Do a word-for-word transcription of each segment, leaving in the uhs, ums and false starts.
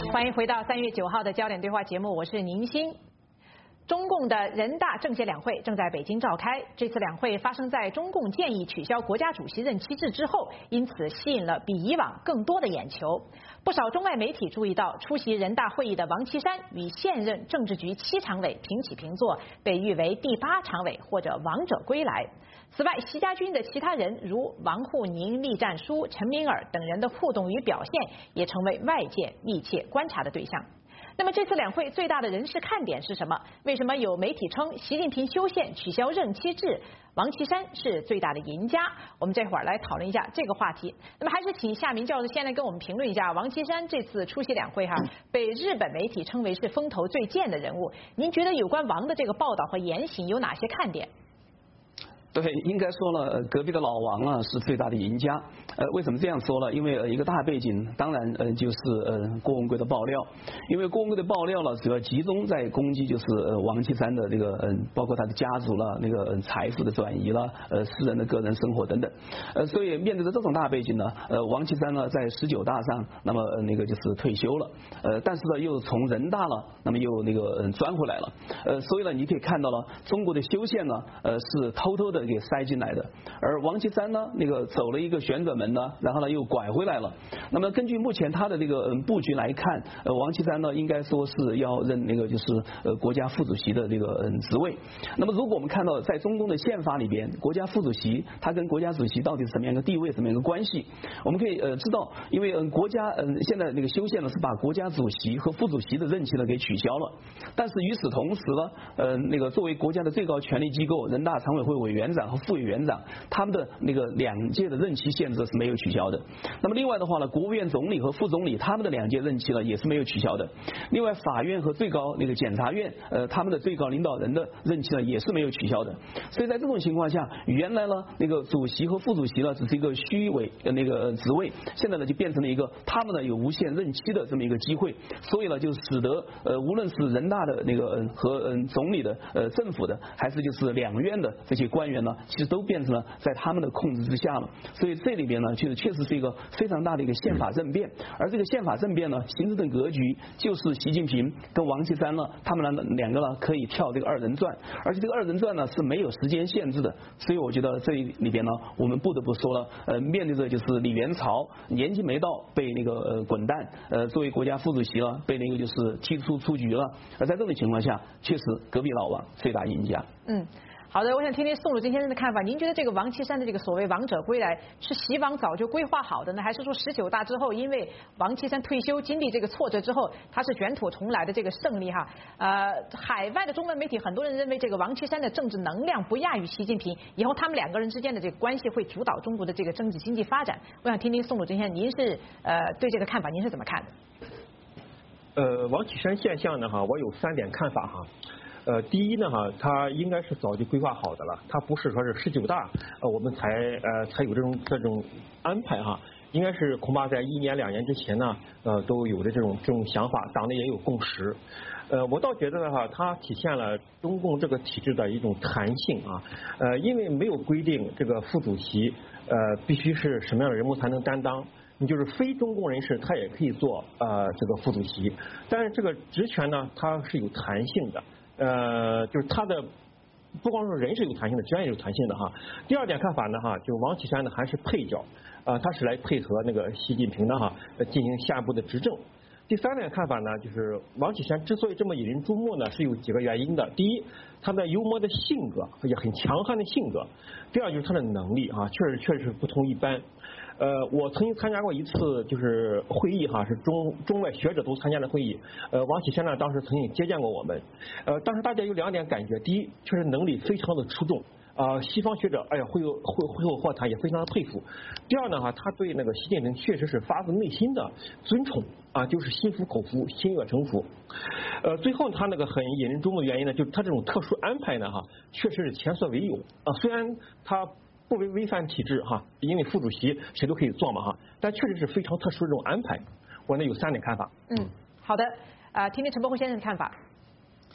欢迎回到三月九号的焦点对话节目，我是宁鑫。中共的人大政协两会正在北京召开，这次两会发生在中共建议取消国家主席任期制之后，因此吸引了比以往更多的眼球。不少中外媒体注意到，出席人大会议的王岐山与现任政治局七常委平起平坐，被誉为第八常委或者王者归来。此外，习家军的其他人如王沪宁、栗战书、陈敏尔等人的互动与表现，也成为外界密切观察的对象。那么这次两会最大的人事看点是什么？为什么有媒体称习近平修宪取消任期制，王岐山是最大的赢家？我们这会儿来讨论一下这个话题。那么还是请夏明教授先来跟我们评论一下王岐山这次出席两会哈，被日本媒体称为是风头最健的人物。您觉得有关王的这个报道和言行有哪些看点？ 对，应该说呢，隔壁的老王啊是最大的赢家。呃，为什么这样说呢？因为呃一个大背景，当然呃就是呃郭文贵的爆料。因为郭文贵的爆料呢，主要集中在攻击就是呃王岐山的这个嗯、呃，包括他的家族了，那个、呃、财富的转移了，呃私人的个人生活等等。呃，所以面对着这种大背景呢，呃王岐山呢在十九大上，那么、呃、那个就是退休了。呃，但是呢又从人大了，那么又那个嗯钻回来了。呃，所以呢你可以看到了，中国的修宪呢，呃是偷偷的给塞进来的，而王岐山呢，那个走了一个旋转门呢，然后呢又拐回来了。那么根据目前他的这个嗯布局来看，呃王岐山呢应该说是要任那个就是呃国家副主席的这个嗯职位。那么如果我们看到在中共的宪法里边，国家副主席他跟国家主席到底是什么样的地位，什么样的关系，我们可以呃知道，因为嗯国家嗯现在那个修宪呢是把国家主席和副主席的任期呢给取消了，但是与此同时呢，呃那个作为国家的最高权力机构，人大常委会委员长和副委员长他们的那个两届的任期限制是没有取消的。那么另外的话呢，国务院总理和副总理他们的两届任期呢也是没有取消的。另外法院和最高那个检察院呃他们的最高领导人的任期呢也是没有取消的。所以在这种情况下，原来呢那个主席和副主席呢只是一个虚伪的那个职位，现在呢就变成了一个他们呢有无限任期的这么一个机会。所以呢就使得呃无论是人大的那个和嗯总理的呃政府的，还是就是两院的这些官员呢，其实都变成了在他们的控制之下了。所以这里边呢，其实确实是一个非常大的一个宪法政变。而这个宪法政变呢，形成的格局就是习近平跟王岐山呢，他们呢两个呢可以跳这个二人转，而且这个二人转呢是没有时间限制的。所以我觉得这里边呢，我们不得不说了，呃，面对着就是李元朝年纪没到被那个呃滚蛋，呃，作为国家副主席了，被那个就是踢出出局了。而在这种情况下，确实隔壁老王最大赢家。 嗯。好的，我想听听宋鲁金先生的看法。您觉得这个王岐山的这个所谓王者归来，是习王早就规划好的呢，还是说十九大之后，因为王岐山退休经历这个挫折之后，他是卷土重来的这个胜利哈？呃，海外的中文媒体很多人认为这个王岐山的政治能量不亚于习近平，以后他们两个人之间的这个关系会主导中国的这个政治经济发展。我想听听宋鲁金先生，您是呃对这个看法，您是怎么看的？ 呃，王岐山现象呢哈，我有三点看法哈。呃，第一呢哈，他应该是早就规划好的了，他不是说是十九大呃我们才呃才有这种这种安排哈，应该是恐怕在一年两年之前呢，呃都有的这种这种想法，党内也有共识。呃，我倒觉得呢哈，它体现了中共这个体制的一种弹性啊，呃，因为没有规定这个副主席呃必须是什么样的人物才能担当。你就是非中共人士，他也可以做呃这个副主席，但是这个职权呢，它是有弹性的。呃，就是他的不光说人是有弹性的，职权也有弹性的哈。第二点看法呢哈，就王岐山呢还是配角，啊、呃，他是来配合那个习近平的哈，进行下一步的执政。第三点看法呢，就是王岐山之所以这么引人注目呢，是有几个原因的。第一，他的幽默的性格，也很强悍的性格；第二就是他的能力啊，确实确实是不同一般。呃，我曾经参加过一次就是会议哈，是中中外学者都参加的会议。呃，王岐山呢当时曾经接见过我们。呃，当时大家有两点感觉：第一，确实能力非常的出众。啊、呃，西方学者哎呀会有会会后或谈也非常的佩服。第二呢哈，他对那个习近平确实是发自内心的尊崇啊，就是心服口服，心悦诚服。呃，最后他那个很引人注目的原因呢，就是他这种特殊安排呢哈，确实是前所未有啊。虽然他不违违反体制哈，因为副主席谁都可以做嘛哈，但确实是非常特殊的这种安排。我呢有三点看法。 嗯，好的，啊、呃，听听陈伯辉先生的看法。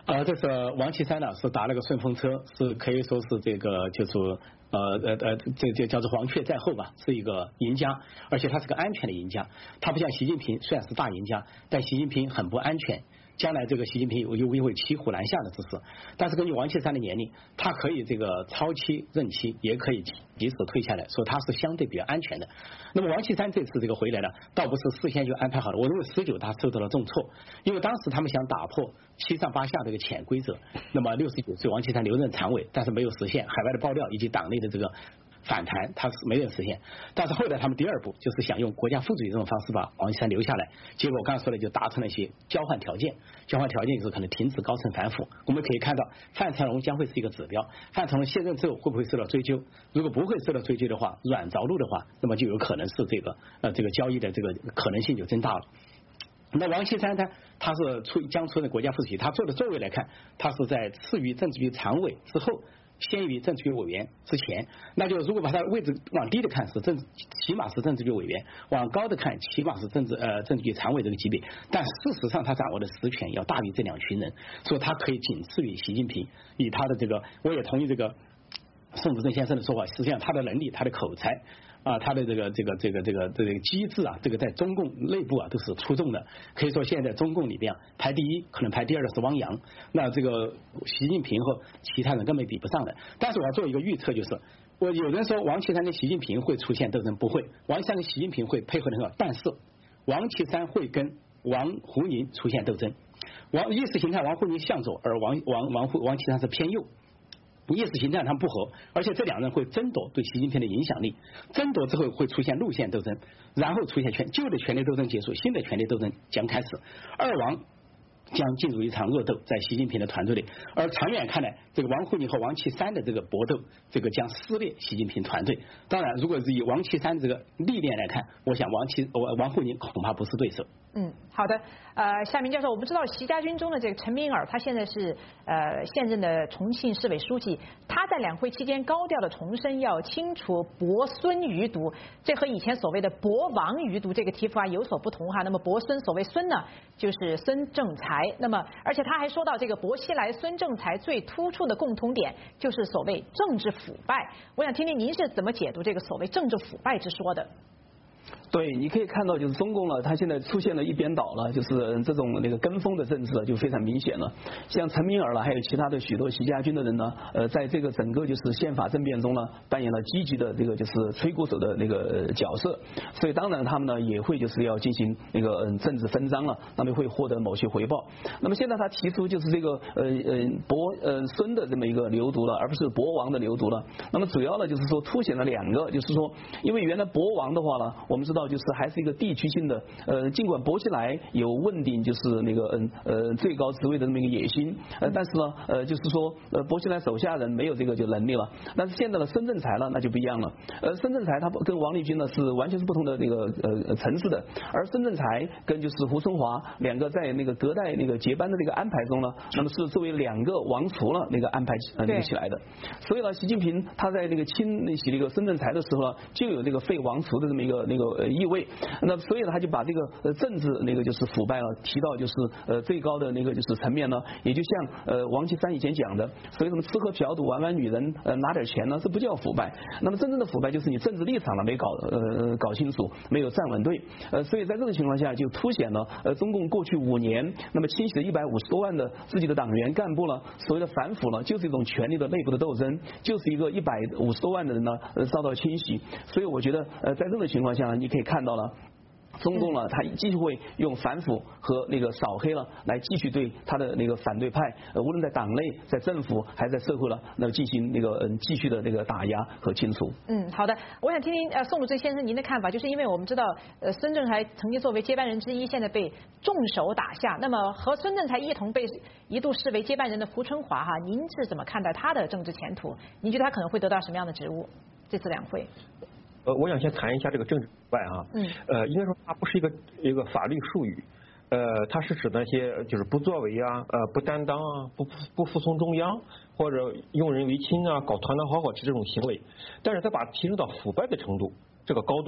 呃，这是王岐山呢是打了个顺风车，是可以说是这个就是呃呃呃这这叫做黄雀在后吧，是一个赢家，而且他是个安全的赢家。他不像习近平，虽然是大赢家，但习近平很不安全。将来这个习近平有有机会骑虎难下的之势，但是根据王岐山的年龄，他可以这个超期任期，也可以及时退下来，所以他是相对比较安全的。那么王岐山这次这个回来呢，倒不是事先就安排好了，我认为十九他受到了重挫，因为当时他们想打破七上八下这个潜规则，那么六十九岁王岐山留任常委，但是没有实现，海外的爆料以及党内的这个反弹，他是没有实现。但是后来他们第二步就是想用国家副主席这种方式把王岐山留下来，结果我刚才说的就达成了一些交换条件，交换条件就是可能停止高层反腐。我们可以看到范成龙将会是一个指标，范成龙卸任之后会不会受到追究？如果不会受到追究的话，软着陆的话，那么就有可能是这个呃这个交易的这个可能性就增大了。那王岐山他他是出将出任国家副主席，他坐的座位来看，他是在次于政治局常委之后，先于政治局委员之前，那就如果把他位置往低的看是政起码是政治局委员，往高的看起码是政治呃政治局常委这个级别，但事实上他掌握的实权要大于这两群人，所以他可以仅次于习近平。以他的这个，我也同意这个宋子正先生的说法，实际上他的能力、他的口才啊，他的这个这个这个这个这个机智啊，这个在中共内部啊都是出众的。可以说现在中共里边排第一，可能排第二的是汪洋，那这个习近平和其他人根本比不上的。但是我要做一个预测，就是我有人说王岐山跟习近平会出现斗争，不会，王岐山跟习近平会配合的很好，但是王岐山会跟王沪宁出现斗争。王意识形态王沪宁向左，而王王王沪王岐山是偏右。意识形态他们不合，而且这两人会争夺对习近平的影响力，争夺之后会出现路线斗争，然后出现权旧的权力斗争结束，新的权力斗争将开始，二王将进入一场恶斗在习近平的团队里，而长远看来，这个王沪宁和王岐山的这个搏斗，这个将撕裂习近平团队。当然，如果是以王岐山这个历练来看，我想王岐王沪宁恐怕不是对手。 嗯，好的。呃，夏明教授，我们知道习家军中的这个陈敏尔，他现在是呃现任的重庆市委书记，他在两会期间高调的重申要清除伯孙余毒，这和以前所谓的伯王余毒这个提法有所不同哈。那么伯孙，所谓孙呢，就是孙政才。那么，而且他还说到这个薄熙来、孙政才最突出的共同点就是所谓政治腐败。我想听听您是怎么解读这个所谓政治腐败之说的。 对，你可以看到，就是中共呢，它现在出现了一边倒了，就是这种那个跟风的政治就非常明显了。像陈敏尔了，还有其他的许多习家军的人呢，呃，在这个整个就是宪法政变中呢，扮演了积极的这个就是吹鼓手的那个角色。所以当然他们呢也会就是要进行那个嗯政治分赃了，那么会获得某些回报。那么现在他提出就是这个呃呃伯呃孙的这么一个流毒了，而不是伯王的流毒了。那么主要呢就是说凸显了两个，就是说因为原来伯王的话呢，我们知道就是还是一个地区性的，呃，尽管薄熙来有问鼎就是那个嗯呃最高职位的这么一个野心，呃，但是呢，呃，就是说呃薄熙来手下人没有这个就能力了。但是现在的孙政才呢，那就不一样了。呃，孙政才他跟王立军呢是完全是不同的那个呃层次的，而孙政才跟就是胡春华两个在那个隔代那个接班的这个安排中呢，那么是作为两个王储了那个安排呃那个起来的。所以呢，习近平他在那个亲那些那个孙政才的时候呢，就有这个废王储的这么一个那个意味。那所以呢，他就把这个呃政治那个就是腐败了提到就是呃最高的那个就是层面呢，也就像呃王岐山以前讲的，所以什么吃喝嫖赌玩玩女人呃拿点钱呢，这不叫腐败。那么真正的腐败就是你政治立场了没搞呃搞清楚，没有站稳队。呃，所以在这种情况下就凸显了呃中共过去五年那么清洗了一百五十多万的自己的党员干部了，所谓的反腐呢，就是一种权力的内部的斗争，就是一个一百五十多万的人呢呃遭到清洗。所以我觉得呃在这种情况下，你可以看到了。中共呢，他继续会用反腐和那个扫黑了，来继续对他的那个反对派，呃，无论在党内、在政府还是在社会了，那么进行那个嗯继续的那个打压和清除。 嗯，好的，我想听听呃宋鲁正先生您的看法，就是因为我们知道呃孙政才曾经作为接班人之一，现在被重手打下，那么和孙政才一同被一度视为接班人的胡春华哈，您是怎么看待他的政治前途？您觉得他可能会得到什么样的职务？这次两会？ 呃，我想先谈一下这个政治腐败啊，嗯，呃，应该说它不是一个一个法律术语，呃，它是指那些就是不作为啊，呃，不担当啊，不不服从中央或者用人唯亲啊，搞团团伙伙这种行为，但是他把它提升到腐败的程度，这个高度，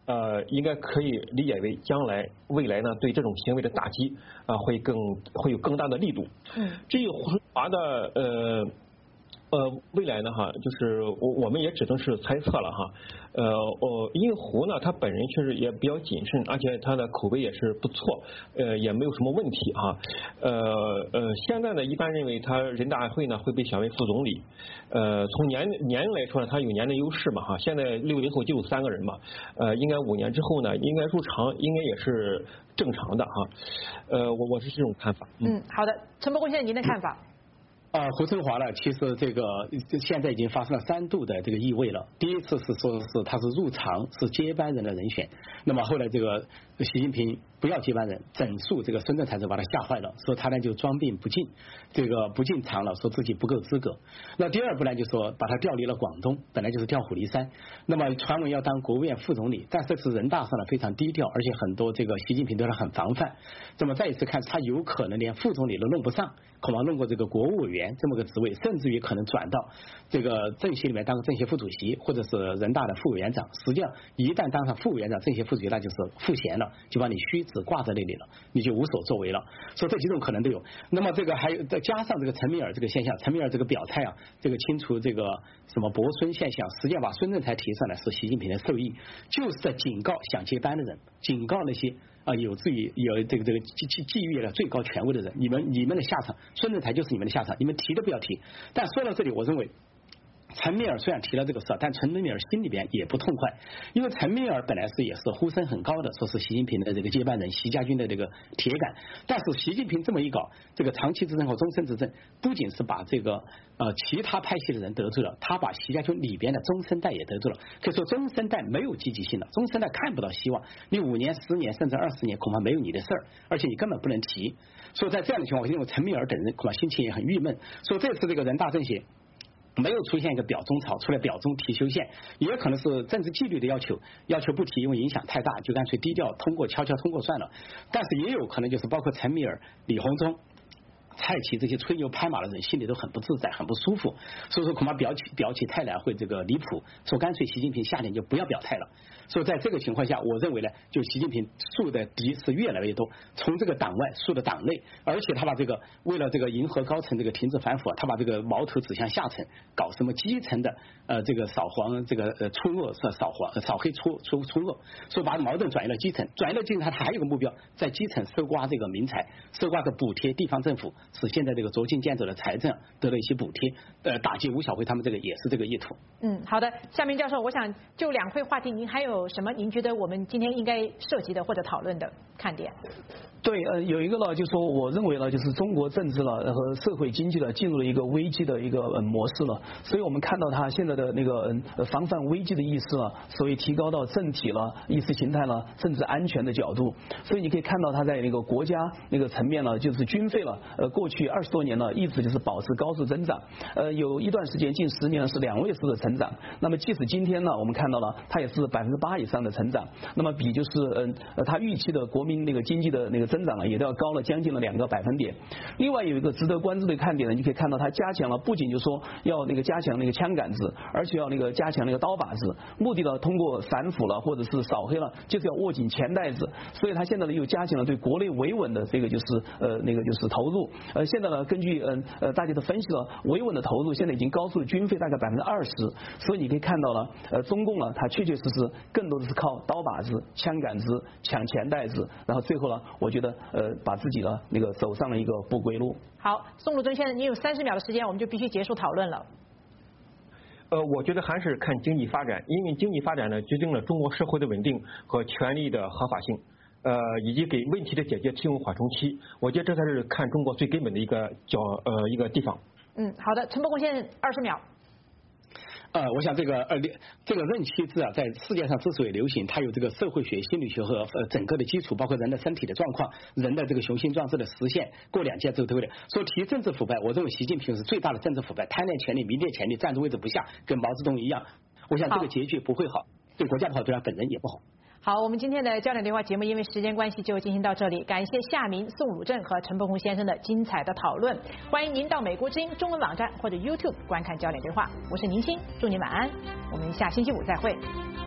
呃，应该可以理解为将来未来呢对这种行为的打击啊、呃、会更会有更大的力度。嗯，至于胡春华的呃。呃，未来呢，哈，就是我我们也只能是猜测了哈。呃，我因为胡呢，他本人确实也比较谨慎，而且他的口碑也是不错，呃，也没有什么问题哈。呃呃，现在呢，一般认为他人大会呢会被选为副总理。呃，从年年龄来说呢，他有年龄优势嘛哈。现在六零后就有三个人嘛，呃，应该五年之后呢，应该入常，应该也是正常的哈。呃，我我是这种看法。 嗯，嗯好的，陈伯公先生，您的看法？ 啊，胡春华呢，其实这个现在已经发生了三度的这个易位了。第一次是说是他是入常是接班人的人选，那么后来这个习近平不要接班人，整肃这个孙政才就把他吓坏了，说他呢就装病不进，这个不进场了，说自己不够资格。那第二步呢就说把他调离了广东，本来就是调虎离山，那么传闻要当国务院副总理，但这次人大上呢非常低调，而且很多这个习近平对他很防范。那么再一次看他有可能连副总理都弄不上，恐怕弄过这个国务委员这么个职位，甚至于可能转到这个政协里面当个政协副主席，或者是人大的副委员长。实际上一旦当上副委员长、政协副主席，那就是赋闲了，就把你虚职挂在那里了，你就无所作为了。所以这几种可能都有。那么这个还有再加上这个陈敏尔这个现象，陈敏尔这个表态啊，这个清除这个什么伯孙现象，实际上把孙政才提上来是习近平的授意，就是在警告想接班的人，警告那些啊，有志于有这个这个觊觊觊觎了最高权威的人，你们你们的下场，孙政才就是你们的下场，你们提都不要提。但说到这里，我认为陈敏尔虽然提了这个事，但陈敏尔心里边也不痛快，因为陈敏尔本来是也是呼声很高的，说是习近平的这个接班人，习家军的这个铁杆。但是习近平这么一搞，这个长期执政和终身执政，不仅是把这个呃其他派系的人得罪了，他把习家军里边的中生代也得罪了。可以说中生代没有积极性了，中生代看不到希望，你五年、十年甚至二十年恐怕没有你的事儿，而且你根本不能提。所以在这样的情况下，因为陈敏尔等人恐怕心情也很郁闷。所以这次这个人大政协没有出现一个表忠潮，出来表忠提修宪，也可能是政治纪律的要求，要求不提，因为影响太大，就干脆低调通过，悄悄通过算了。但是也有可能就是包括陈敏尔、李鸿忠、蔡奇这些吹牛拍马的人心里都很不自在，很不舒服，所以说恐怕表起表起态来会这个离谱，说干脆习近平下年就不要表态了。所以在这个情况下，我认为呢，就习近平树的敌是越来越多，从这个党外树的党内，而且他把这个为了这个迎合高层这个停止反腐，他把这个矛头指向下层，搞什么基层的呃这个扫黄这个呃出恶是扫黄扫黑出出出恶，所以把矛盾转移了基层，转移了基层，他他还有个目标，在基层搜刮这个民财，搜刮的补贴地方政府，使现在这个捉襟见肘的财政得了一些补贴，呃打击吴晓辉他们这个也是这个意图。 嗯，好的，夏明教授，我想就两会话题，您还有什么您觉得我们今天应该涉及的或者讨论的看点？ 对，呃，有一个呢，就是说我认为呢，就是中国政治了和社会经济呢进入了一个危机的一个呃模式了，所以我们看到它现在的那个呃防范危机的意识了，所以提高到政体了、意识形态了、政治安全的角度，所以你可以看到它在那个国家那个层面呢，就是军费了，呃，过去二十多年呢一直就是保持高速增长，呃，有一段时间近十年呢是两位数的成长，那么即使今天呢，我们看到了它也是百分之八以上的成长，那么比就是嗯呃它预期的国民那个经济的那个增长啊，也都要高了将近了两个百分点。另外有一个值得关注的看点呢，你可以看到它加强了，不仅就说要那个加强那个枪杆子，而且要那个加强那个刀把子，目的呢通过反腐了或者是扫黑了，就是要握紧钱袋子。所以它现在呢又加强了对国内维稳的这个就是呃那个就是投入。呃现在呢根据呃呃大家的分析了，维稳的投入现在已经高出了军费大概百分之二十。所以你可以看到了，呃中共呢它确确实实更多的是靠刀把子、枪杆子、抢钱袋子，然后最后呢，我觉得呃把自己呢那个走上了一个不归路。 好，宋鲁尊先生，你有三十秒的时间，我们就必须结束讨论了。 呃，我觉得还是看经济发展，因为经济发展呢，决定了中国社会的稳定和权利的合法性，呃，以及给问题的解决提供缓冲期。我觉得这才是看中国最根本的一个角呃一个地方。 嗯，好的，陈伯公先生，二十秒。 呃，我想这个二这个任期制啊，在世界上之所以流行，它有这个社会学、心理学和呃整个的基础，包括人的身体的状况、人的这个雄心壮志的实现，过两届之后对不对？说提政治腐败，我认为习近平是最大的政治腐败，贪恋权力、迷恋权力，站住位置不下，跟毛泽东一样。我想这个结局不会好，对国家不好，对他本人也不好。 好，我们今天的焦点对话节目因为时间关系就进行到这里，感谢夏明、宋鲁正和陈伯宏先生的精彩的讨论。欢迎您到美国之音中文网站或者 YouTube 观看焦点对话。我是宁鑫，祝您晚安，我们下星期五再会。